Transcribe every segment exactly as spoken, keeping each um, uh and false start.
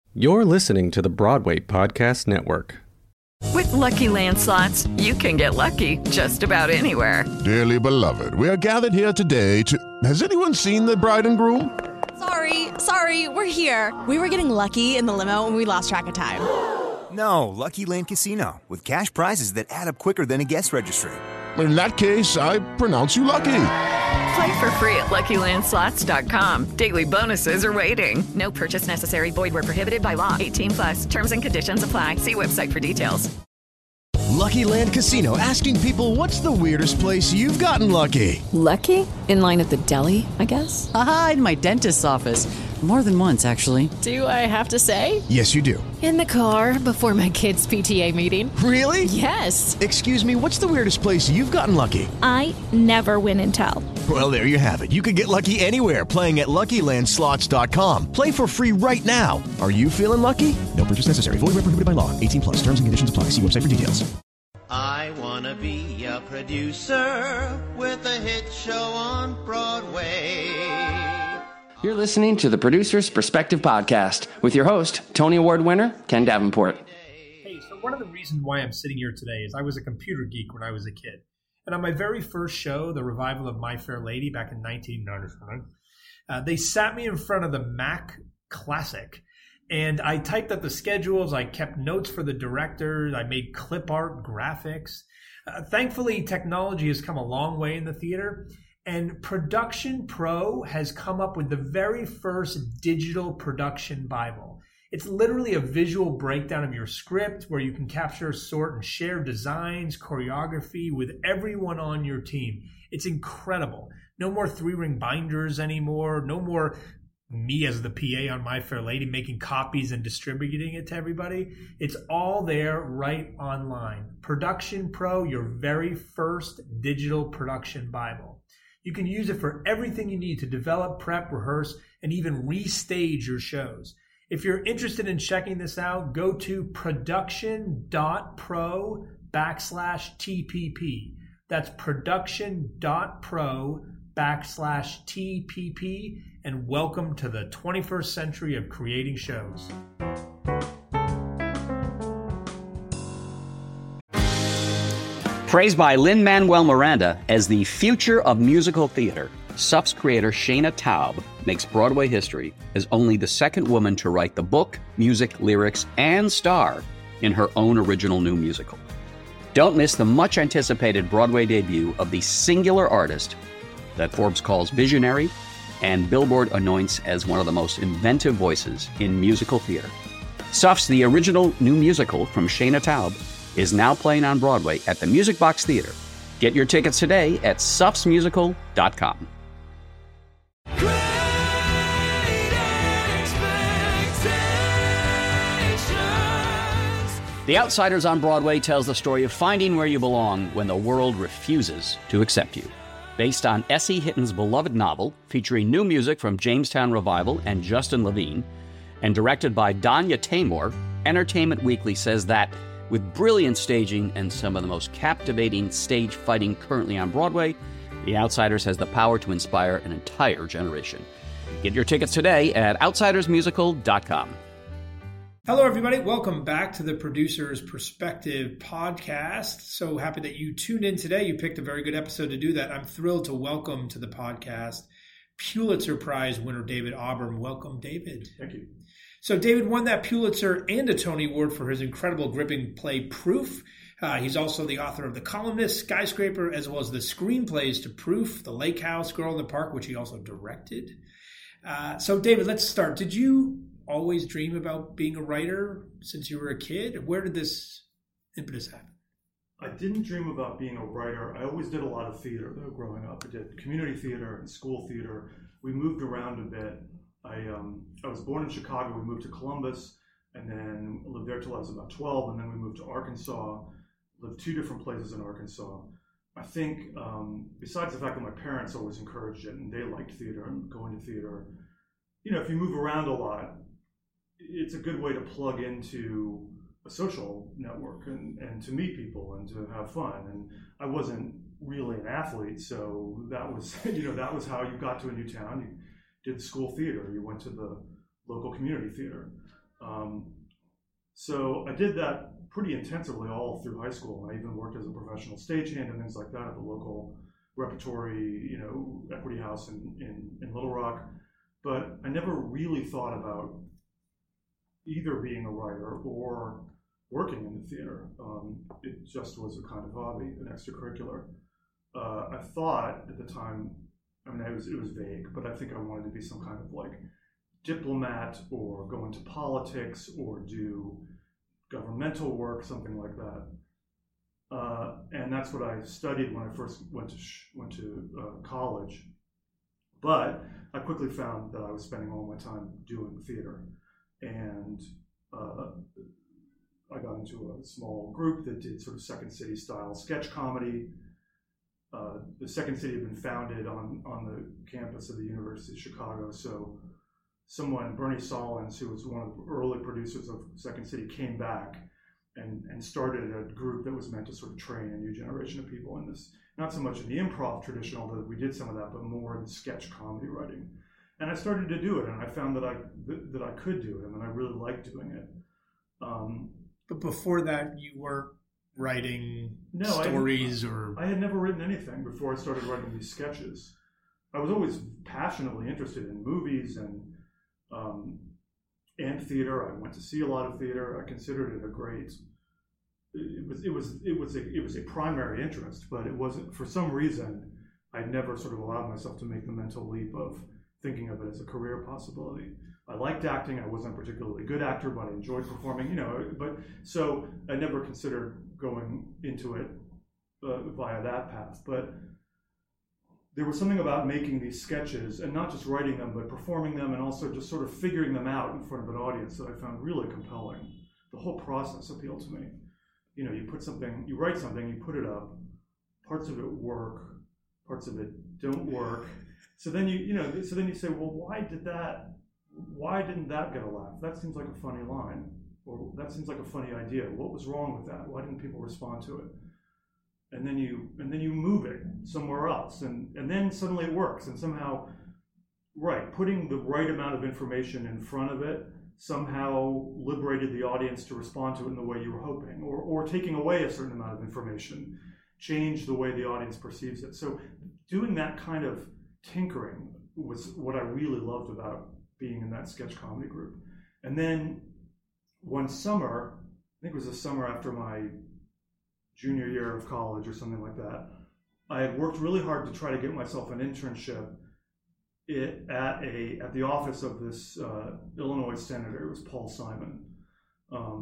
You're listening to the Broadway Podcast Network. With Lucky Land Slots, you can get lucky just about anywhere. Dearly beloved, we are gathered here today to... Has anyone seen the bride and groom? Sorry, sorry, we're here. We were getting lucky in the limo and we lost track of time. No, Lucky Land Casino, with cash prizes that add up quicker than a guest registry. In that case, I pronounce you lucky. Play for free at Lucky Land Slots dot com. Daily bonuses are waiting. No purchase necessary. Void where prohibited by law. eighteen plus. Terms and conditions apply. See website for details. Lucky Land Casino, asking people, what's the weirdest place you've gotten lucky? Lucky? In line at the deli, I guess? Aha, in my dentist's office. More than once, actually. Do I have to say? Yes, you do. In the car before my kids' P T A meeting. Really? Yes. Excuse me, what's the weirdest place you've gotten lucky? I never win and tell. Well, there you have it. You can get lucky anywhere, playing at Lucky Land Slots dot com. Play for free right now. Are you feeling lucky? No purchase necessary. Void where prohibited by law. eighteen plus. Terms and conditions apply. See website for details. I want to be a producer with a hit show on Broadway. You're listening to the Producer's Perspective Podcast with your host, Tony Award winner, Ken Davenport. Hey, so one of the reasons why I'm sitting here today is I was a computer geek when I was a kid. And on my very first show, the revival of My Fair Lady back in nineteen ninety-seven, uh, they sat me in front of the Mac Classic. And I typed up the schedules, I kept notes for the directors, I made clip art graphics. Uh, thankfully, technology has come a long way in the theater. And Production Pro has come up with the very first digital production Bible. It's literally a visual breakdown of your script where you can capture, sort, and share designs, choreography with everyone on your team. It's incredible. No more three-ring binders anymore. No more me as the P A on My Fair Lady making copies and distributing it to everybody. It's all there right online. Production Pro, your very first digital production Bible. You can use it for everything you need to develop, prep, rehearse, and even restage your shows. If you're interested in checking this out, go to production.pro backslash TPP. That's production.pro backslash TPP, and welcome to the twenty-first century of creating shows. Praised by Lin-Manuel Miranda as the future of musical theater, S U F's creator Shana Taub makes Broadway history as only the second woman to write the book, music, lyrics, and star in her own original new musical. Don't miss the much-anticipated Broadway debut of the singular artist that Forbes calls visionary and Billboard anoints as one of the most inventive voices in musical theater. S U F's The Original New Musical from Shana Taub is now playing on Broadway at the Music Box Theater. Get your tickets today at S U Fs musical dot com. The Outsiders on Broadway tells the story of finding where you belong when the world refuses to accept you. Based on S E. Hitton's beloved novel, featuring new music from Jamestown Revival and Justin Levine, and directed by Danya Taymor, Entertainment Weekly says that with brilliant staging and some of the most captivating stage fighting currently on Broadway, The Outsiders has the power to inspire an entire generation. Get your tickets today at outsiders musical dot com. Hello, everybody. Welcome back to the Producer's Perspective podcast. So happy that you tuned in today. You picked a very good episode to do that. I'm thrilled to welcome to the podcast Pulitzer Prize winner David Auburn. Welcome, David. Thank you. So David won that Pulitzer and a Tony Award for his incredible gripping play Proof. Uh, he's also the author of The Columnist, Skyscraper, as well as the screenplays to Proof, The Lake House, Girl in the Park, which he also directed. Uh, so David, let's start. Did you always dream about being a writer since you were a kid? Where did this impetus happen? I didn't dream about being a writer. I always did a lot of theater, though, growing up. I did community theater and school theater. We moved around a bit. I um, I was born in Chicago. We moved to Columbus, and then lived there till I was about twelve, and then we moved to Arkansas, lived two different places in Arkansas. I think, um, besides the fact that my parents always encouraged it, and they liked theater and going to theater, you know, if you move around a lot, it's a good way to plug into a social network and, and to meet people and to have fun. And I wasn't really an athlete, so that was, you know, that was how you got to a new town. You did the school theater, you went to the local community theater. Um, so I did that pretty intensively all through high school. I even worked as a professional stagehand and things like that at the local repertory, you know, Equity House in, in, in Little Rock. But I never really thought about either being a writer or working in the theater. Um, it just was a kind of hobby, an extracurricular. Uh, I thought at the time, I mean, it was, it was vague, but I think I wanted to be some kind of like diplomat or go into politics or do governmental work, something like that. Uh, and that's what I studied when I first went to sh- went to uh, college. But I quickly found that I was spending all my time doing theater, and uh, I got into a small group that did sort of Second City style sketch comedy. Uh, the Second City had been founded on on the campus of the University of Chicago, so someone, Bernie Solins, who was one of the early producers of Second City, came back and, and started a group that was meant to sort of train a new generation of people in this, not so much in the improv tradition, although we did some of that, but more in sketch comedy writing. And I started to do it, and I found that I that, that I could do it, and that I really liked doing it. Um, but before that, you weren't writing no, stories I, or... I had never written anything before I started writing these sketches. I was always passionately interested in movies and Um, and theater. I went to see a lot of theater. I considered it a great. It was it was it was a it was a primary interest, but it wasn't, for some reason, I'd never sort of allowed myself to make the mental leap of thinking of it as a career possibility. I liked acting. I wasn't a particularly good actor, but I enjoyed performing. You know, but so I never considered going into it uh, via that path, but. There was something about making these sketches and not just writing them, but performing them and also just sort of figuring them out in front of an audience that I found really compelling. The whole process appealed to me. You know, you put something, you write something, you put it up, parts of it work, parts of it don't work. So then you, you know, so then you say, well, why did that, why didn't that get a laugh? That seems like a funny line, or that seems like a funny idea. What was wrong with that? Why didn't people respond to it? And then you and then you move it somewhere else, and, and then suddenly it works. And somehow, right, putting the right amount of information in front of it somehow liberated the audience to respond to it in the way you were hoping, or or taking away a certain amount of information changed the way the audience perceives it. So doing that kind of tinkering was what I really loved about being in that sketch comedy group. And then one summer, I think it was the summer after my junior year of college or something like that, I had worked really hard to try to get myself an internship it, at a at the office of this uh, Illinois senator. It was Paul Simon. Um,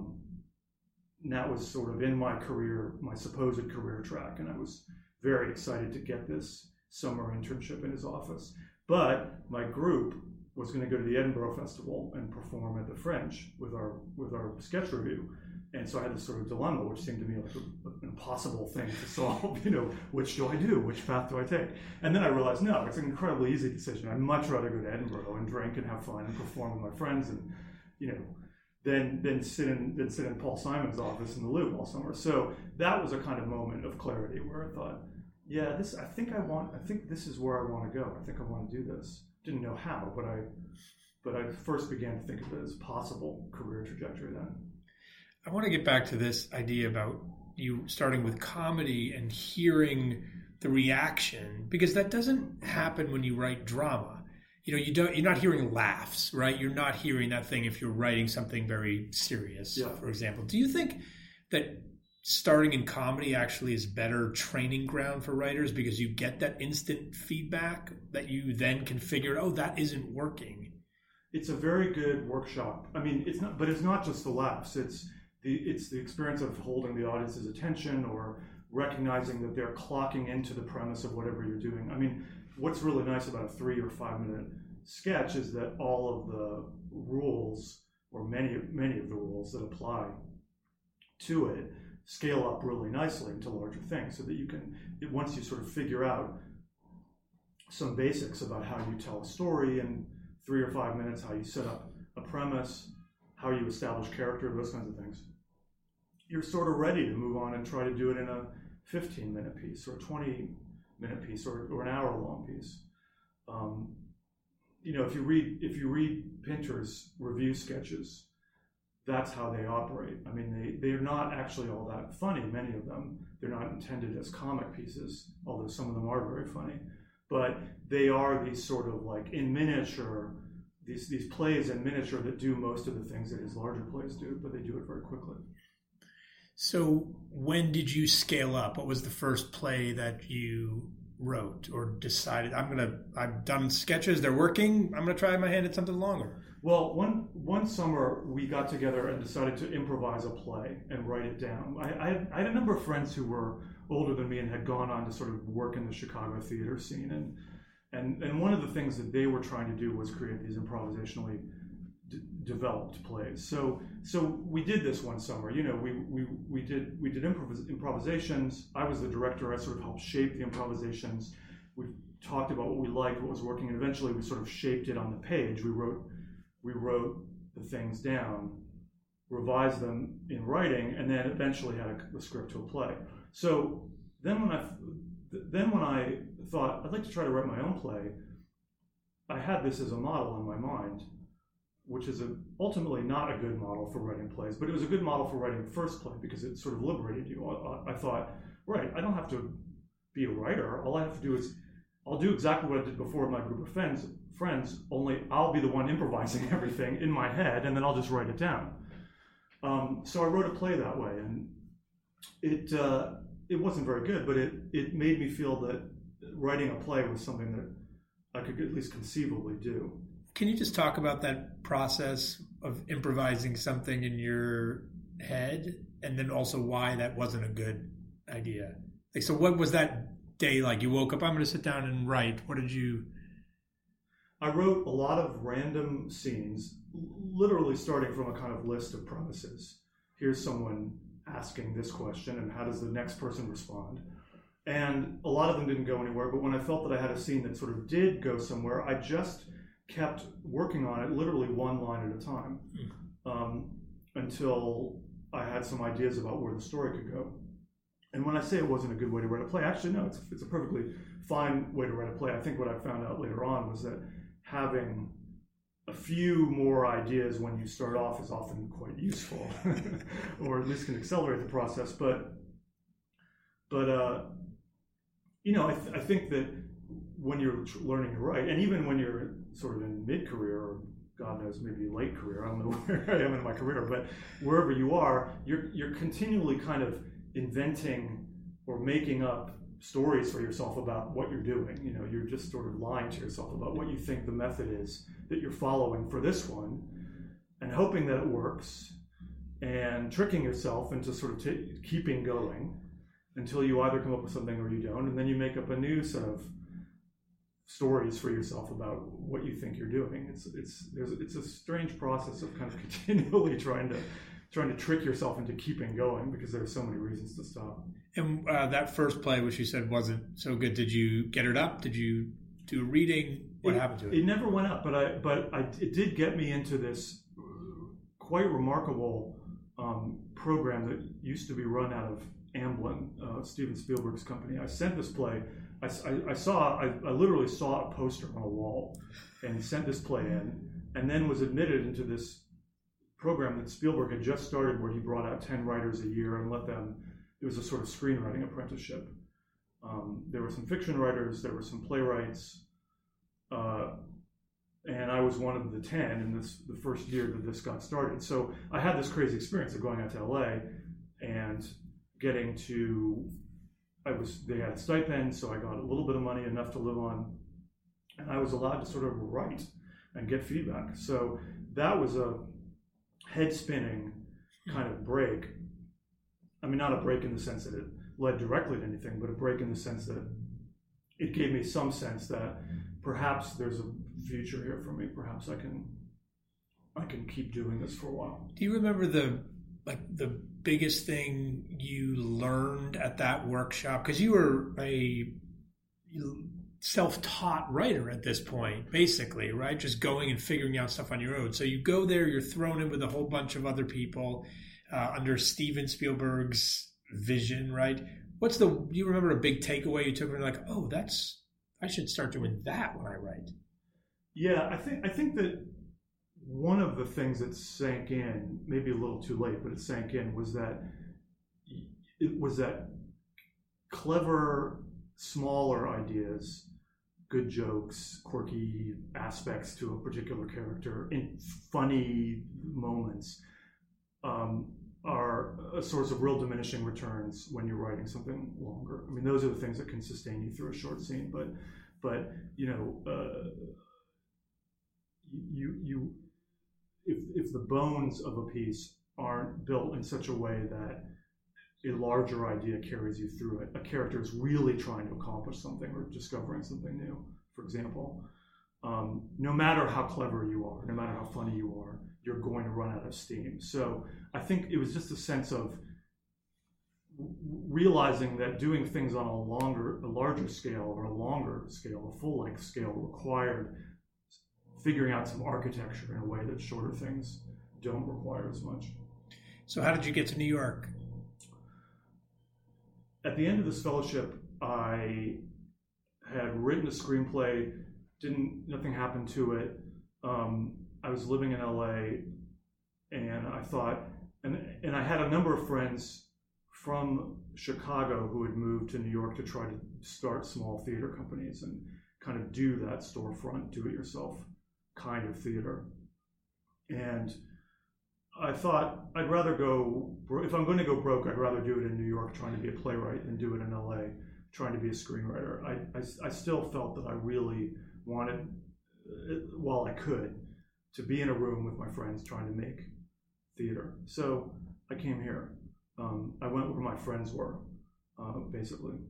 and that was sort of in my career, my supposed career track, and I was very excited to get this summer internship in his office. But my group was going to go to the Edinburgh Festival and perform at the Fringe with our with our sketch review. And so I had this sort of dilemma, which seemed to me like a, an impossible thing to solve. You know, which do I do? Which path do I take? And then I realized, no, it's an incredibly easy decision. I'd much rather go to Edinburgh and drink and have fun and perform with my friends, and you know, than than sit in than sit in Paul Simon's office in the Louvre all summer. So that was a kind of moment of clarity where I thought, yeah, this. I think I want. I think this is where I want to go. I think I want to do this. Didn't know how, but I, but I first began to think of it as possible career trajectory then. I want to get back to this idea about you starting with comedy and hearing the reaction, because that doesn't happen when you write drama. You know, you don't, you're not hearing laughs, right? You're not hearing that thing if you're writing something very serious, yeah. For example. Do you think that starting in comedy actually is better training ground for writers because you get that instant feedback that you then can figure, oh, that isn't working? It's a very good workshop. I mean, it's not, but it's not just the laughs. It's The, it's the experience of holding the audience's attention or recognizing that they're clocking into the premise of whatever you're doing. I mean, what's really nice about a three or five minute sketch is that all of the rules, or many, many of the rules that apply to it, scale up really nicely into larger things, so that you can, it, once you sort of figure out some basics about how you tell a story in three or five minutes, how you set up a premise, how you establish character, those kinds of things, you're sort of ready to move on and try to do it in a fifteen minute piece or a twenty minute piece or, or an hour long piece. Um, you know, if you read if you read Pinter's review sketches, that's how they operate. I mean, they, they're not actually all that funny, many of them. They're not intended as comic pieces, although some of them are very funny. But they are these sort of like in miniature, these, these plays in miniature that do most of the things that his larger plays do, but they do it very quickly. So when did you scale up? What was the first play that you wrote or decided, I'm going to, I've done sketches, they're working, I'm going to try my hand at something longer? Well, one one summer we got together and decided to improvise a play and write it down. I, I, I had a number of friends who were older than me and had gone on to sort of work in the Chicago theater scene. And and, and one of the things that they were trying to do was create these improvisationally d- developed plays. So so we did this one summer. You know, we we, we did we did improv- improvisations. I was the director. I sort of helped shape the improvisations. We talked about what we liked, what was working, and eventually we sort of shaped it on the page. We wrote we wrote the things down, revised them in writing, and then eventually had a, the script to a play. So then when I then when I thought I'd like to try to write my own play, I had this as a model in my mind, which is a, ultimately not a good model for writing plays, but it was a good model for writing the first play because it sort of liberated you. I, I thought, right, I don't have to be a writer. All I have to do is I'll do exactly what I did before with my group of friends, friends, only I'll be the one improvising everything in my head, and then I'll just write it down. Um, so I wrote a play that way, and it uh, it wasn't very good, but it, it made me feel that writing a play was something that I could at least conceivably do. Can you just talk about that process of improvising something in your head, and then also why that wasn't a good idea? Like, so what was that day like? You woke up, I'm going to sit down and write. What did you... I wrote a lot of random scenes, literally starting from a kind of list of premises. Here's someone asking this question, and how does the next person respond? And a lot of them didn't go anywhere, but when I felt that I had a scene that sort of did go somewhere, I just kept working on it, literally one line at a time, um, until I had some ideas about where the story could go. And when I say it wasn't a good way to write a play, actually, no, it's, it's a perfectly fine way to write a play. I think what I found out later on was that having a few more ideas when you start off is often quite useful, or at least can accelerate the process. But, but uh, you know, I, th- I think that when you're tr- learning to write, and even when you're sort of in mid-career, or God knows, maybe late career, I don't know where I am in my career, but wherever you are, you're you're continually kind of inventing or making up stories for yourself about what you're doing. You know, you're just sort of lying to yourself about what you think the method is that you're following for this one, and hoping that it works, and tricking yourself into sort of t- keeping going until you either come up with something or you don't, and then you make up a new set of stories for yourself about what you think you're doing. It's it's there's it's a strange process of kind of continually trying to trying to trick yourself into keeping going because there are so many reasons to stop. And uh, that first play, which you said wasn't so good, did you get it up? Did you do a reading? What it, happened to it? It never went up, but I but I it did get me into this quite remarkable um, program that used to be run out of Amblin, uh, Steven Spielberg's company. I sent this play. I, I, I saw. I, I literally saw a poster on a wall, and sent this play in, and then was admitted into this program that Spielberg had just started, where he brought out ten writers a year and let them. It was a sort of screenwriting apprenticeship. Um, there were some fiction writers, there were some playwrights, uh, and I was one of the ten in this the first year that this got started. So I had this crazy experience of going out to L A and getting to. I was they had a stipend, so I got a little bit of money, enough to live on, and I was allowed to sort of write and get feedback. So that was a head spinning kind of break. I mean, not a break in the sense that it led directly to anything, but a break in the sense that it gave me some sense that perhaps there's a future here for me. Perhaps I can I can keep doing this for a while. Do you remember the like the biggest thing you learned at that workshop? Because you were a self-taught writer at this point, basically, right? Just going and figuring out stuff on your own. So you go there, you're thrown in with a whole bunch of other people uh, under Steven Spielberg's vision, right? What's the, do you remember a big takeaway you took from like, oh, that's, I should start doing that when I write? Yeah, I think I think that one of the things that sank in, maybe a little too late, but it sank in, was that it was that clever, smaller ideas, good jokes, quirky aspects to a particular character, in funny moments, um, are a source of real diminishing returns when you're writing something longer. I mean, those are the things that can sustain you through a short scene. But, but you know, uh, you you if if the bones of a piece aren't built in such a way that a larger idea carries you through it, a character is really trying to accomplish something or discovering something new, for example, um, no matter how clever you are, no matter how funny you are, you're going to run out of steam. So I think it was just a sense of realizing that doing things on a longer, a larger scale or a longer scale, a full-length scale, required figuring out some architecture in a way that shorter things don't require as much. So how did you get to New York? At the end of this fellowship, I had written a screenplay. Didn't nothing happened to it. Um, I was living in L A, and I thought, and and I had a number of friends from Chicago who had moved to New York to try to start small theater companies and kind of do that storefront, do-it-yourself kind of theater. And I thought I'd rather go, if I'm going to go broke, I'd rather do it in New York trying to be a playwright than do it in L A trying to be a screenwriter. I, I, I still felt that I really wanted, while I could, to be in a room with my friends trying to make theater. So I came here. Um, I went where my friends were, uh, basically.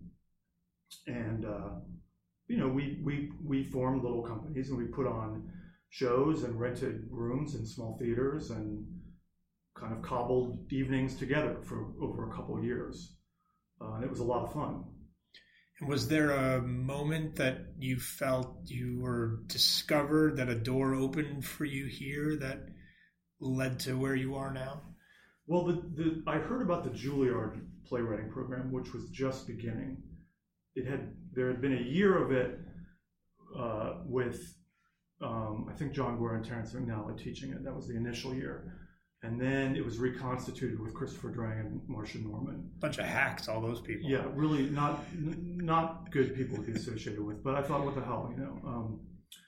And, uh, you know, we, we, we formed little companies and we put on shows and rented rooms in small theaters and kind of cobbled evenings together for over a couple of years. Uh, and it was a lot of fun. And was there a moment that you felt you were discovered, that a door opened for you here that led to where you are now? Well, the, the I heard about the Juilliard playwriting program, which was just beginning. It had there had been a year of it uh, with um, I think John Guare and Terrence McNally teaching it. That was the initial year. And then it was reconstituted with Christopher Drang and Marcia Norman. Bunch of hacks, all those people. Yeah, really not not good people to be associated with. But I thought, what the hell, you know? Um,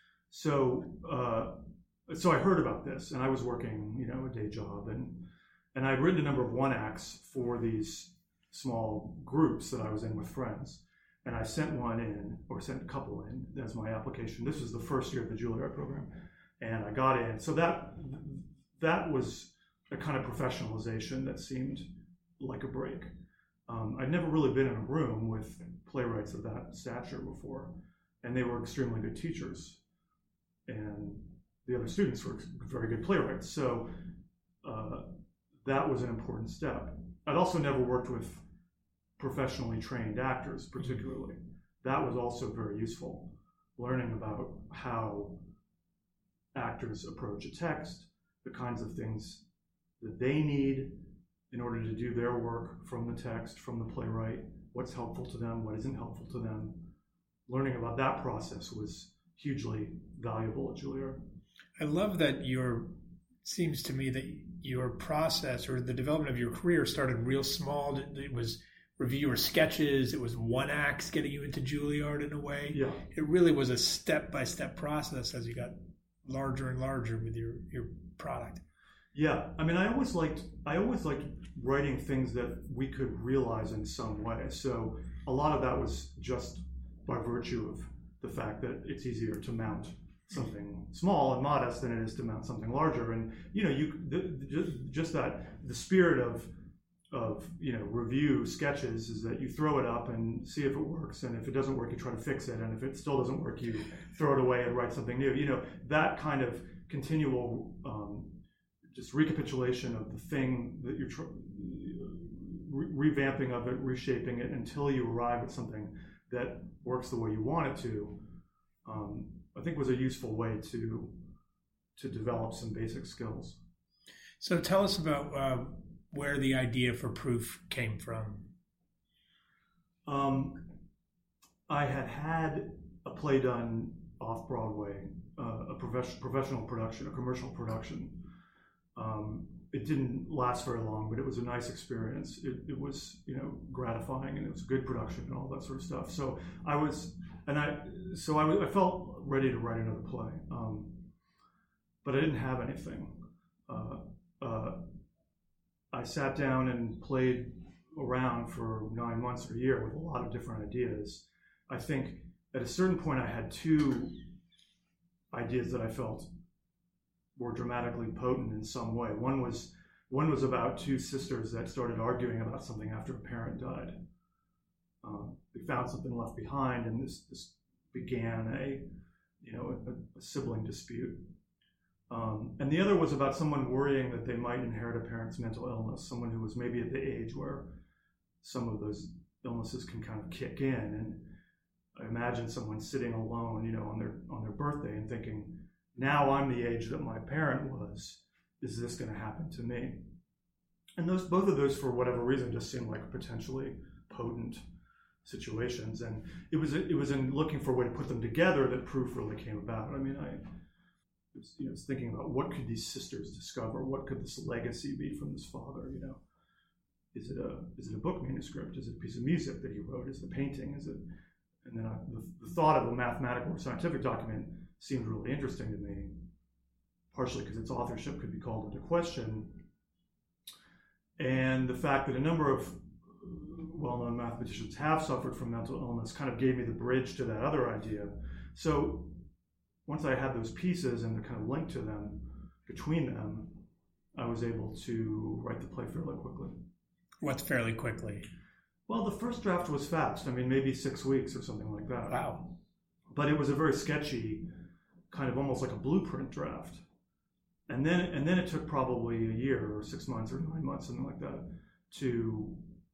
so uh, so I heard about this, and I was working, you know, a day job, and and I'd written a number of one acts for these small groups that I was in with friends, and I sent one in, or sent a couple in as my application. This was the first year of the Juilliard program, and I got in. So that that was a kind of professionalization that seemed like a break. Um, I'd never really been in a room with playwrights of that stature before, and they were extremely good teachers, and the other students were very good playwrights. So uh, that was an important step. I'd also never worked with professionally trained actors, particularly. That was also very useful, learning about how actors approach a text, the kinds of things that they need in order to do their work from the text, from the playwright, what's helpful to them, what isn't helpful to them. Learning about that process was hugely valuable at Juilliard. I love that your, seems to me that your process or the development of your career started real small. It was review your sketches, it was one acts getting you into Juilliard in a way. Yeah. It really was a step-by-step process as you got larger and larger with your, your product. Yeah, I mean, I always liked I always liked writing things that we could realize in some way. So a lot of that was just by virtue of the fact that it's easier to mount something small and modest than it is to mount something larger. And you know, you the, just, just that the spirit of of you know review sketches is that you throw it up and see if it works, and if it doesn't work, you try to fix it, and if it still doesn't work, you throw it away and write something new. You know, that kind of continual um, just recapitulation of the thing that you're tr- re- revamping of it, reshaping it until you arrive at something that works the way you want it to, um, I think was a useful way to to develop some basic skills. So tell us about uh, where the idea for Proof came from. Um, I had had a play done off Broadway uh, a profession, professional production, a commercial production. Um, it didn't last very long, but it was a nice experience. It, it was, you know, gratifying, and it was good production and all that sort of stuff. So I was, and I, so I, I felt ready to write another play, um, but I didn't have anything. Uh, uh, I sat down and played around for nine months or a year with a lot of different ideas. I think at a certain point I had two ideas that I felt were dramatically potent in some way. One was one was about two sisters that started arguing about something after a parent died. Um, they found something left behind, and this, this began a you know a, a sibling dispute. Um, and the other was about someone worrying that they might inherit a parent's mental illness, someone who was maybe at the age where some of those illnesses can kind of kick in. And I imagine someone sitting alone, you know, on their on their birthday and thinking, now I'm the age that my parent was. Is this going to happen to me? And those, both of those, for whatever reason, just seemed like potentially potent situations. And it was it was in looking for a way to put them together that proof really came about. I mean, I was, you know, was thinking about what could these sisters discover? What could this legacy be from this father? You know, is it a is it a book manuscript? Is it a piece of music that he wrote? Is it a painting? Is it? And then I, the, the thought of a mathematical or scientific document seemed really interesting to me, partially because its authorship could be called into question, and the fact that a number of well-known mathematicians have suffered from mental illness kind of gave me the bridge to that other idea. So once I had those pieces and the kind of link to them, between them, I was able to write the play fairly quickly. What's fairly quickly? Well, the first draft was fast. I mean, maybe six weeks or something like that. Wow. But it was a very sketchy, kind of almost like a blueprint draft. And then and then it took probably a year or six months or nine months, something like that, to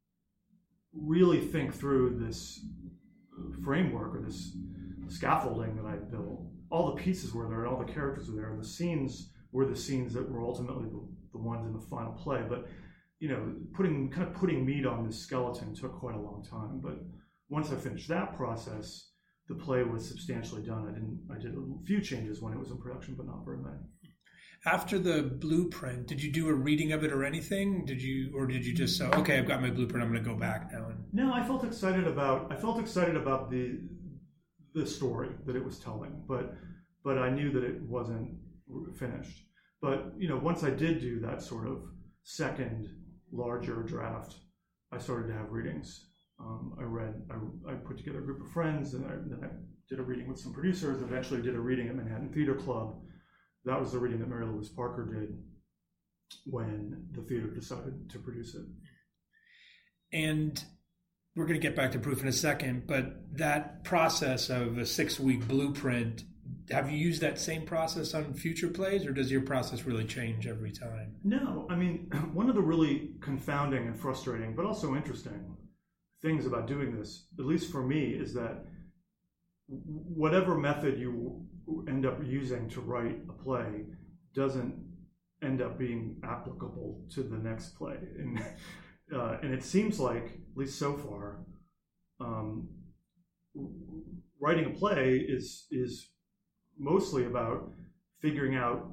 really think through this framework or this scaffolding that I built. All the pieces were there and all the characters were there, and the scenes were the scenes that were ultimately the, the ones in the final play. But you know, putting kind of putting meat on this skeleton took quite a long time. But once I finished that process, the play was substantially done. I didn't. I did a few changes when it was in production, but not very many. After the blueprint, did you do a reading of it or anything? Did you, or did you just say, okay, I've got my blueprint, I'm going to go back now? And... No, I felt excited about. I felt excited about the the story that it was telling, but but I knew that it wasn't finished. But you know, once I did do that sort of second larger draft, I started to have readings. Um, I read, I, I put together a group of friends, and I, then I did a reading with some producers. Eventually, did a reading at Manhattan Theater Club. That was the reading that Mary Louise Parker did when the theater decided to produce it. And we're going to get back to proof in a second, but that process of a six-week blueprint, have you used that same process on future plays, or does your process really change every time? No, I mean, one of the really confounding and frustrating, but also interesting things about doing this, at least for me, is that whatever method you end up using to write a play doesn't end up being applicable to the next play. And, uh, and it seems like, at least so far, um, writing a play is is mostly about figuring out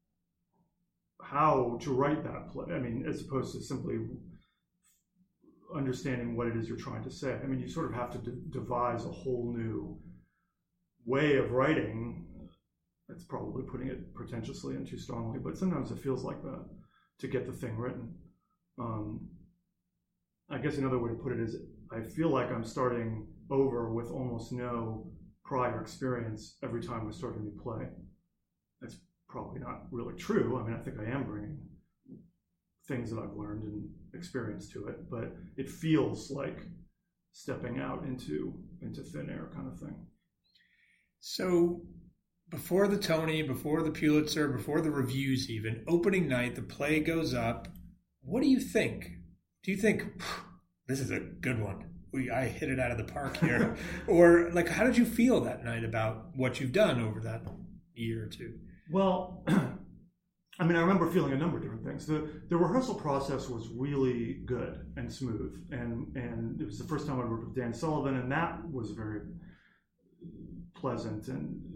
how to write that play. I mean, as opposed to simply understanding what it is you're trying to say. I mean, you sort of have to de- devise a whole new way of writing. That's probably putting it pretentiously and too strongly, but sometimes it feels like that to get the thing written. Um, I guess another way to put it is I feel like I'm starting over with almost no prior experience every time I start a new play. That's probably not really true. I mean, I think I am bringing things that I've learned and experienced to it, but it feels like stepping out into into thin air kind of thing. So before the Tony, before the Pulitzer, before the reviews even, opening night, the play goes up. What do you think? Do you think, this is a good one? We, I hit it out of the park here. Or like, how did you feel that night about what you've done over that year or two? Well, I mean, I remember feeling a number of different things. The the rehearsal process was really good and smooth. And, and it was the first time I worked with Dan Sullivan, and that was very pleasant and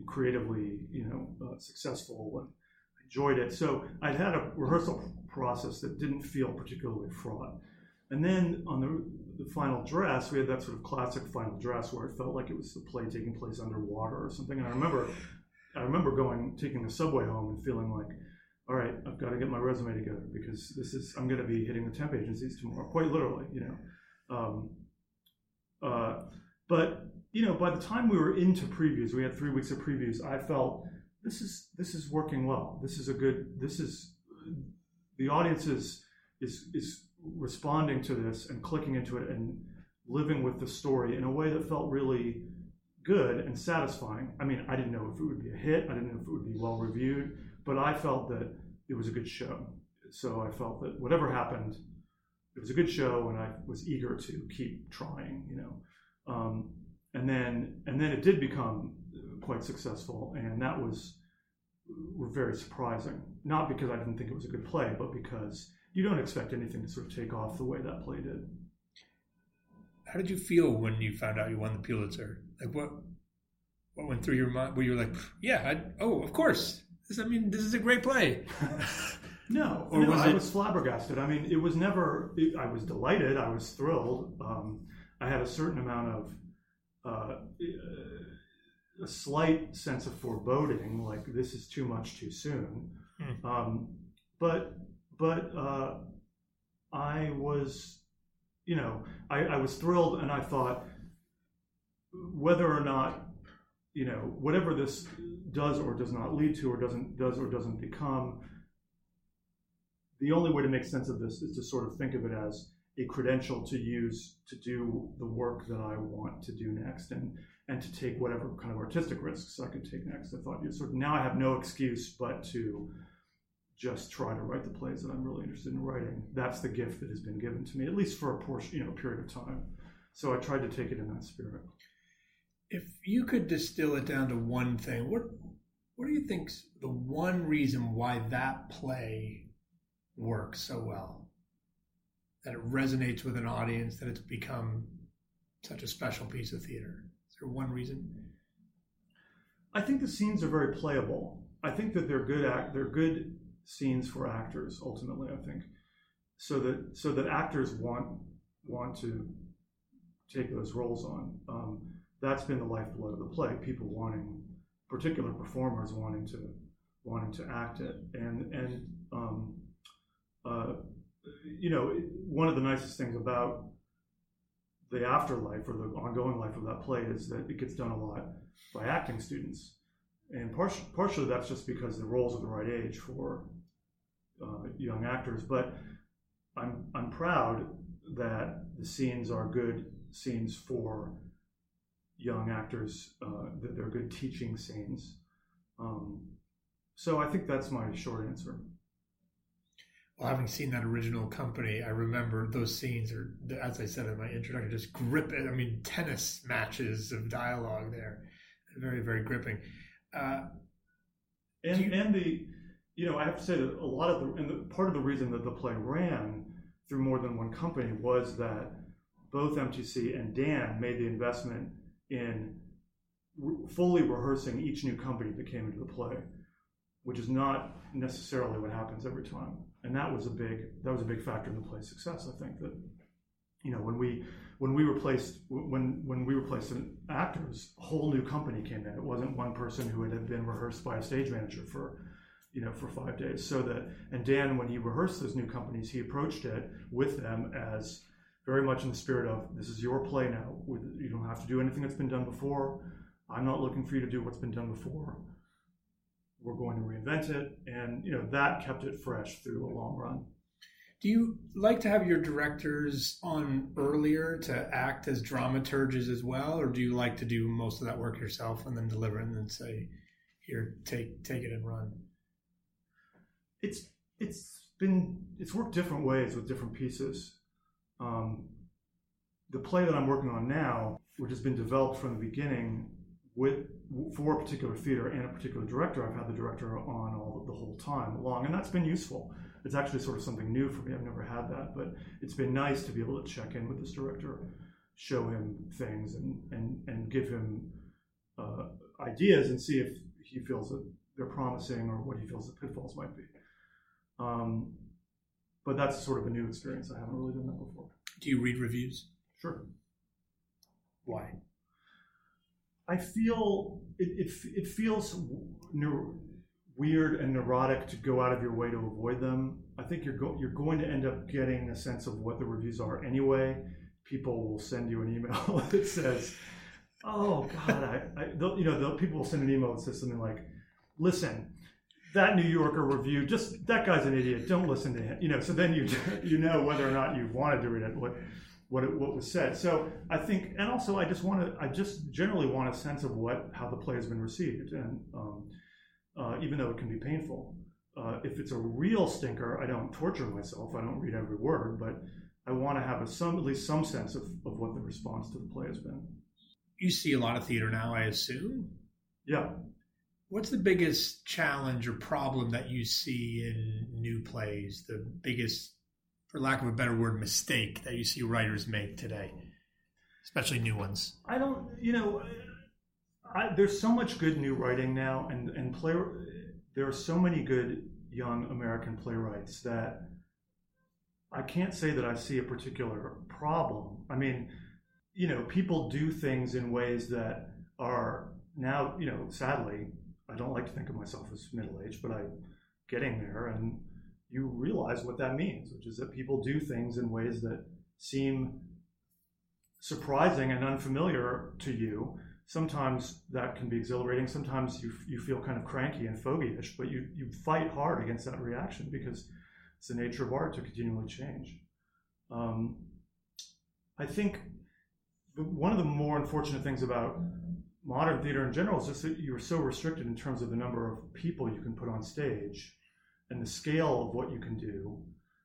creatively, you know, uh, successful and enjoyed it. So I'd had a rehearsal process that didn't feel particularly fraught. And then on the, the final dress, we had that sort of classic final dress where it felt like it was the play taking place underwater or something. And I remember, I remember going, taking the subway home and feeling like, all right, I've got to get my resume together because this is, I'm going to be hitting the temp agencies tomorrow, quite literally, you know. Um, uh, but, you know, by the time we were into previews, we had three weeks of previews, I felt this is, this is working well. This is a good, this is, the audience is, is, is responding to this and clicking into it and living with the story in a way that felt really good and satisfying. I mean, I didn't know if it would be a hit. I didn't know if it would be well reviewed, but I felt that it was a good show. So I felt that whatever happened, it was a good show, and I was eager to keep trying, you know. Um, and then, and then it did become quite successful, and that was very surprising. Not because I didn't think it was a good play, but because you don't expect anything to sort of take off the way that play did. How did you feel when you found out you won the Pulitzer? Like what what went through your mind? Were you like, yeah, I, oh, of course. This, I mean, this is a great play. no, or no, was I it... was flabbergasted. I mean, it was never, it, I was delighted. I was thrilled. Um, I had a certain amount of, uh, a slight sense of foreboding, like this is too much too soon. Hmm. Um, but, but uh, I was, you know, I, I was thrilled, and I thought whether or not, you know, whatever this does or does not lead to or doesn't does or doesn't become, the only way to make sense of this is to sort of think of it as a credential to use to do the work that I want to do next, and and to take whatever kind of artistic risks I could take next. I thought, you know, sort of now I have no excuse but to just try to write the plays that I'm really interested in writing. That's the gift that has been given to me, at least for a portion, you know, period of time. So I tried to take it in that spirit. If you could distill it down to one thing, what what do you think's the one reason why that play works so well? That it resonates with an audience, that it's become such a special piece of theater? Is there one reason? I think the scenes are very playable. I think that they're good act they're good scenes for actors, ultimately, I think. So that so that actors want want to take those roles on. Um, that's been the lifeblood of the play, people wanting, particular performers wanting to wanting to act it. And and um, uh, you know, one of the nicest things about the afterlife or the ongoing life of that play is that it gets done a lot by acting students. And partially, partially that's just because the roles are the right age for uh, young actors. But I'm I'm proud that the scenes are good scenes for young actors, uh, that they're good teaching scenes. Um, so I think that's my short answer. Well, having seen that original company, I remember those scenes are, as I said in my introduction, just grip it. I mean, tennis matches of dialogue there. Very, very gripping. Uh, and you, and the, you know, I have to say that a lot of the, and the, part of the reason that the play ran through more than one company was that both M T C and Dan made the investment in re- fully rehearsing each new company that came into the play, which is not necessarily what happens every time. And that was a big that was a big factor in the play's success. I think that, you know, when we when we replaced when when we replaced actors, a whole new company came in. It wasn't one person who had been rehearsed by a stage manager for, you know, for five days. So that, and Dan, when he rehearsed those new companies, he approached it with them as very much in the spirit of, this is your play now. You don't have to do anything that's been done before. I'm not looking for you to do what's been done before. We're going to reinvent it. And, you know, that kept it fresh through a long run. Do you like to have your directors on earlier to act as dramaturges as well? Or do you like to do most of that work yourself and then deliver it and then say, here, take take it and run? It's it's been, it's worked different ways with different pieces. Um, the play that I'm working on now, which has been developed from the beginning with for a particular theater and a particular director, I've had the director on all the whole time along, and that's been useful. It's actually sort of something new for me. I've never had that, but it's been nice to be able to check in with this director, show him things, and and and give him uh, ideas and see if he feels that they're promising or what he feels the pitfalls might be. Um, but that's sort of a new experience. I haven't really done that before. Do you read reviews? Sure. Why? I feel it, it, it feels neur- weird and neurotic to go out of your way to avoid them. I think you're go- you're going to end up getting a sense of what the reviews are anyway. People will send you an email that says, "Oh God," I, I you know, people will send an email that says something like, "Listen, that New Yorker review, just that guy's an idiot. Don't listen to him." You know, so then you you know whether or not you wanted to read it, what what it, what was said. So I think, and also I just want to, I just generally want a sense of what how the play has been received, and um, uh, even though it can be painful, uh, if it's a real stinker, I don't torture myself. I don't read every word, but I want to have a, some at least some sense of, of what the response to the play has been. You see a lot of theater now, I assume? Yeah. What's the biggest challenge or problem that you see in new plays? The biggest, for lack of a better word, mistake that you see writers make today, especially new ones? I don't, you know, I, there's so much good new writing now, and, and play, there are so many good young American playwrights that I can't say that I see a particular problem. I mean, you know, people do things in ways that are now, you know, sadly, I don't like to think of myself as middle-aged, but I'm getting there, and you realize what that means, which is that people do things in ways that seem surprising and unfamiliar to you. Sometimes that can be exhilarating. Sometimes you you feel kind of cranky and fogyish, but you, you fight hard against that reaction because it's the nature of art to continually change. Um, I think one of the more unfortunate things about modern theater in general is just that you're so restricted in terms of the number of people you can put on stage and the scale of what you can do.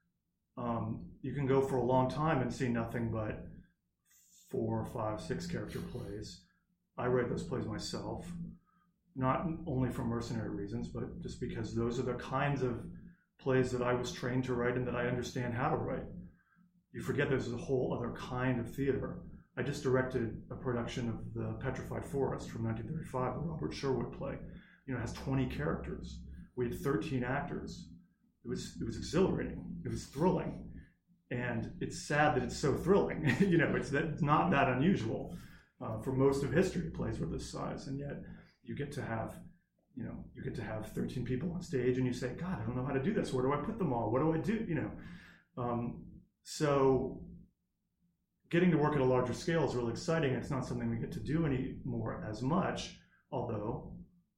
Um, you can go for a long time and see nothing but four, five, six character plays. I write those plays myself, not only for mercenary reasons, but just because those are the kinds of plays that I was trained to write and that I understand how to write. You forget there's a whole other kind of theater. I just directed a production of The Petrified Forest from nineteen thirty-five, the Robert Sherwood play. You know, it has twenty characters. We had thirteen actors. It was it was exhilarating. It was thrilling, and it's sad that it's so thrilling. you know, it's that it's not that unusual uh, for most of history. Plays were this size, and yet you get to have, you know, you get to have thirteen people on stage, and you say, "God, I don't know how to do this. Where do I put them all? What do I do?" You know, um, so. Getting to work at a larger scale is really exciting. It's not something we get to do anymore as much, although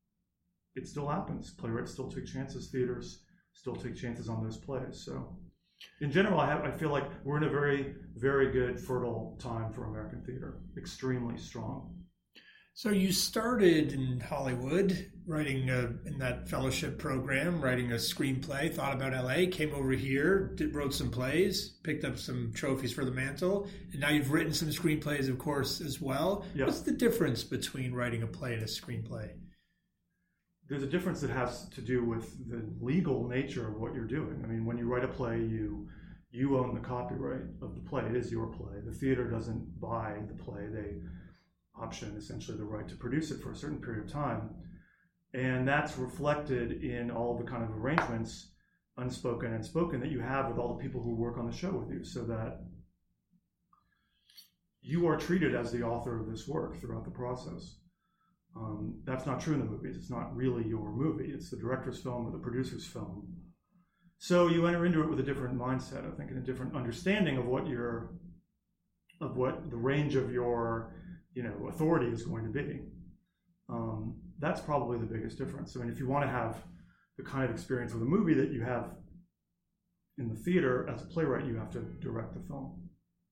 it still happens. Playwrights still take chances. Theaters still take chances on those plays. So in general, I, have, I feel like we're in a very, very good, fertile time for American theater. Extremely strong. So you started in Hollywood, writing a, in that fellowship program, writing a screenplay, thought about L A, came over here, did, wrote some plays, picked up some trophies for the mantle, and now you've written some screenplays, of course, as well. Yep. What's the difference between writing a play and a screenplay? There's a difference that has to do with the legal nature of what you're doing. I mean, when you write a play, you you own the copyright of the play. It is your play. The theater doesn't buy the play. They option essentially the right to produce it for a certain period of time, and that's reflected in all the kind of arrangements, unspoken and spoken, that you have with all the people who work on the show with you, so that you are treated as the author of this work throughout the process. Um, that's not true in the movies. It's not really your movie. It's the director's film or the producer's film. So you enter into it with a different mindset, I think, and a different understanding of what your of what the range of your you know, authority is going to be. Um, that's probably the biggest difference. I mean, if you want to have the kind of experience with a movie that you have in the theater, as a playwright, you have to direct the film.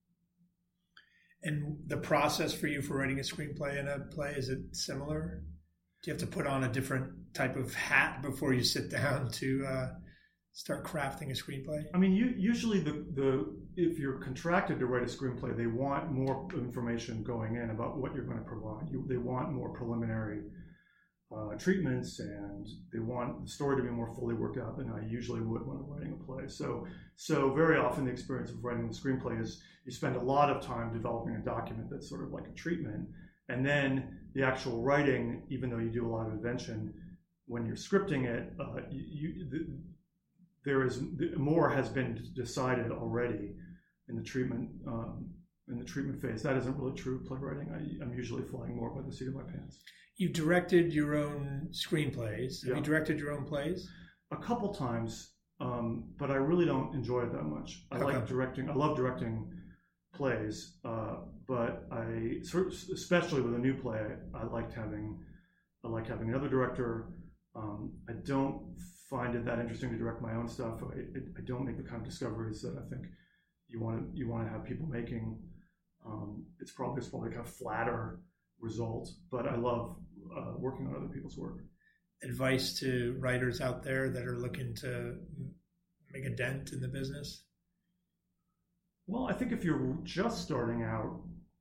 And the process for you for writing a screenplay and a play, is it similar? Do you have to put on a different type of hat before you sit down to uh, start crafting a screenplay? I mean, you, usually the, the if you're contracted to write a screenplay, they want more information going in about what you're going to provide. You, they want more preliminary uh, treatments, and they want the story to be more fully worked out than I usually would when I'm writing a play. So, so very often the experience of writing a screenplay is you spend a lot of time developing a document that's sort of like a treatment, And then the actual writing, even though you do a lot of invention, when you're scripting it, uh, you, you, the, there is more has been decided already in the treatment um, in the treatment phase. That isn't really true of playwriting. I, I'm usually flying more by the seat of my pants. You directed your own screenplays. Have Yeah. you directed your own plays? A couple times, um, but I really don't enjoy it that much. I Okay. like directing. I love directing plays, uh, but I, especially with a new play, I liked having, I like having another director. Um, I don't find it that interesting to direct my own stuff. I, it, I don't make the kind of discoveries that I think you want to you want to have people making. Um, it's probably it's probably kind of flatter result, but I love uh, working on other people's work. Advice to writers out there that are looking to make a dent in the business? Well, I think if you're just starting out,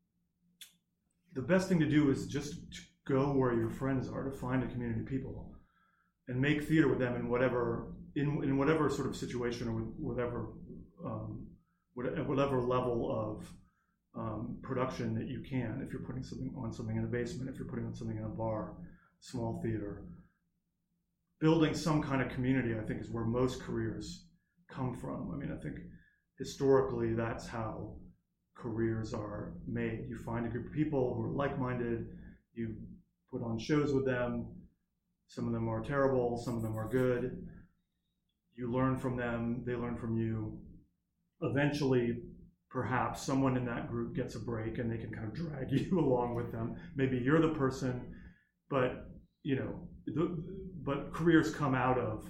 the best thing to do is just to go where your friends are, to find a community of people and make theater with them in whatever in in whatever sort of situation or with whatever um, whatever level of um, production that you can. If you're putting something on something in a basement, if you're putting on something in a bar, small theater, building some kind of community, I think, is where most careers come from. I mean, I think historically that's how careers are made. You find a group of people who are like-minded, you put on shows with them. Some of them are terrible, some of them are good. You learn from them, they learn from you. Eventually, perhaps someone in that group gets a break and they can kind of drag you along with them. Maybe you're the person, but you know, the, but careers come out of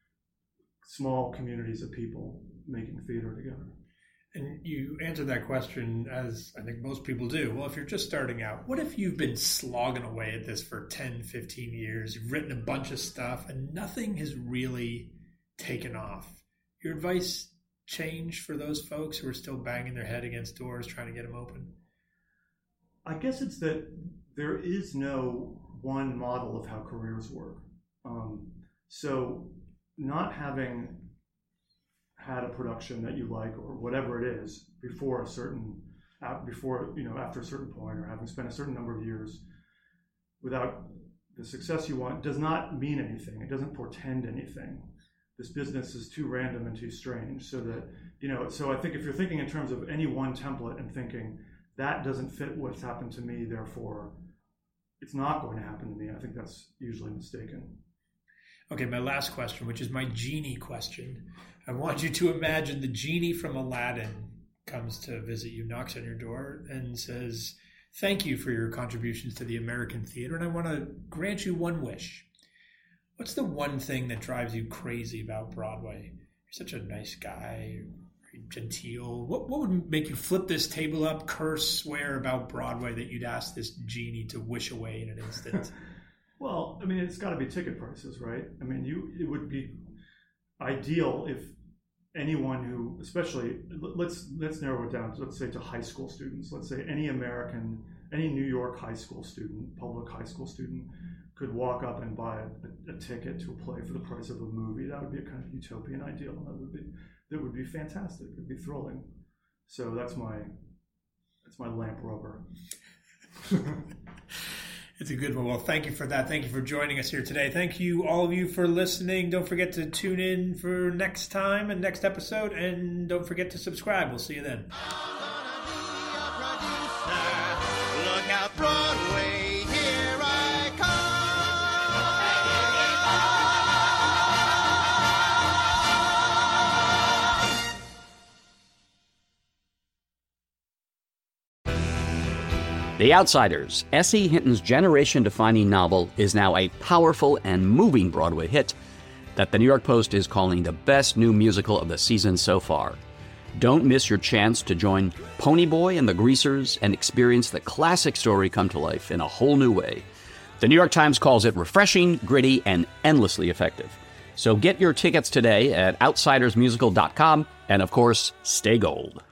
small communities of people making theater together. And you answered that question as I think most people do. Well, if you're just starting out, what if you've been slogging away at this for ten, fifteen years, you've written a bunch of stuff and nothing has really taken off? Your advice change for those folks who are still banging their head against doors trying to get them open? I guess it's that there is no one model of how careers work. Um, so not having had a production that you like or whatever it is before a certain, before, you know, after a certain point, or having spent a certain number of years without the success you want does not mean anything. It doesn't portend anything. This business is too random and too strange, so that, you know, so I think if you're thinking in terms of any one template and thinking that doesn't fit what's happened to me, therefore it's not going to happen to me, I think that's usually mistaken. Okay, my last question, which is my genie question. I want you to imagine the genie from Aladdin comes to visit you, knocks on your door, and says, "Thank you for your contributions to the American theater, and I want to grant you one wish." What's the one thing that drives you crazy about Broadway? You're such a nice guy, very genteel. What what would make you flip this table up, curse, swear about Broadway that you'd ask this genie to wish away in an instant? Well, I mean, it's got to be ticket prices, right? I mean, you it would be ideal if anyone who, especially, let's let's narrow it down, let's say to high school students. Let's say any American, any New York high school student, public high school student, could walk up and buy a, a ticket to a play for the price of a movie. That would be a kind of utopian ideal. That would be that would be fantastic. It would be thrilling. So that's my that's my lamp rubber. It's a good one. Well, thank you for that. Thank you for joining us here today. Thank you, all of you, for listening. Don't forget to tune in for next time and next episode. And don't forget to subscribe. We'll see you then. Look out, Broadway, here I The Outsiders, S E. Hinton's generation-defining novel, is now a powerful and moving Broadway hit that the New York Post is calling the best new musical of the season so far. Don't miss your chance to join Ponyboy and the Greasers and experience the classic story come to life in a whole new way. The New York Times calls it refreshing, gritty, and endlessly effective. So get your tickets today at outsiders musical dot com, and of course, stay gold.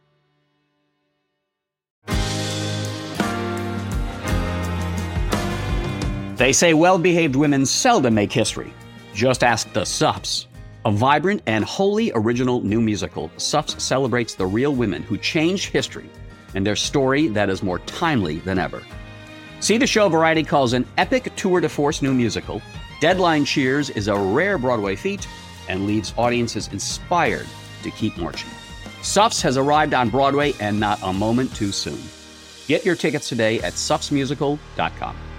They say well-behaved women seldom make history. Just ask the Suffs. A vibrant and wholly original new musical, Suffs celebrates the real women who changed history and their story that is more timely than ever. See the show Variety calls an epic tour de force new musical. Deadline Cheers is a rare Broadway feat and leaves audiences inspired to keep marching. Suffs has arrived on Broadway and not a moment too soon. Get your tickets today at suffs musical dot com.